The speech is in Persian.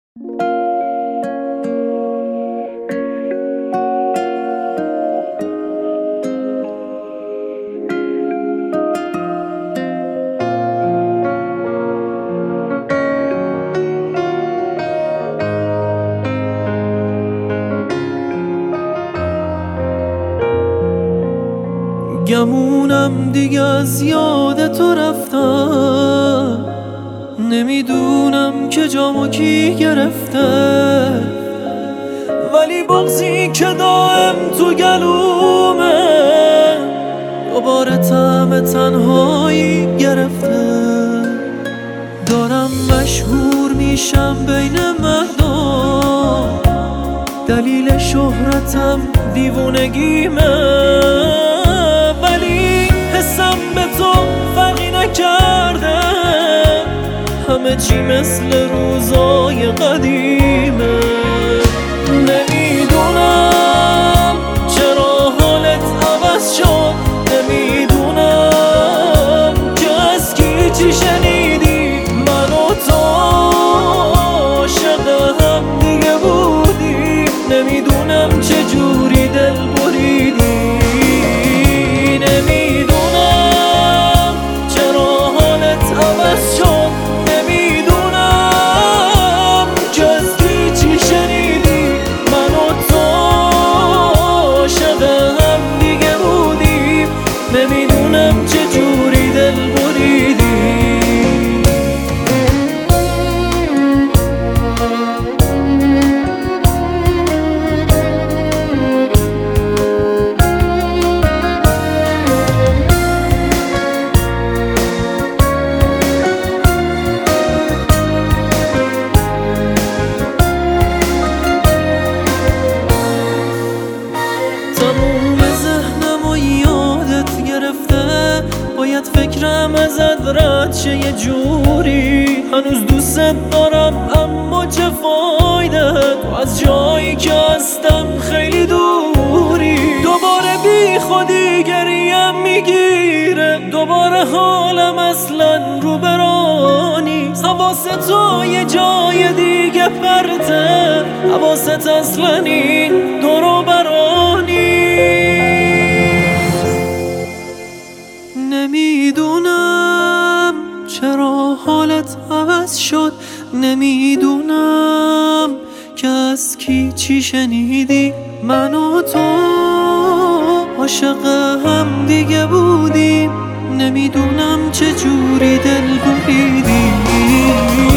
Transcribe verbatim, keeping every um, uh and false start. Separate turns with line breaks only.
گمونم دیگه از یاد تو رفتم، نمیدونم که جامو کی گرفته، ولی بغضی که دائم تو گلومه دوباره طعم تنهایی گرفته. دارم مشهور میشم بین مردم، دلیل شهرتم دیوونگیمه، ولی حسم به تو فرقی نکرده، همه چی مثل روزای قدیمه. نمیدونم چرا حالت عوض شد، نمیدونم که از کی چی شنیدی، من و تو عاشق هم دیگه بودیم، نمیدونم چجوری دل بریدی. نمیدونم چرا حالت عوض شد، نمیدونم که از کی چی شنیدی، من و تو عاشق هم دیگه بودیم، نمیدونم چجوری دل بریدی. باید فکرم ازت رد شه یه جوری، هنوز دوست دارم اما چه فایده، تو از جایی که هستم خیلی دوری. دوباره بی خودی گریم میگیره، دوباره حالم اصلا رو برانی، حواست تو یه جای دیگه پرته، حواست اصلا این دورو برانی. نمیدونم چرا حالت عوض شد، نمیدونم که از کی چی شنیدی، من و تو عاشق هم دیگه بودیم، نمیدونم چجوری دل بریدی.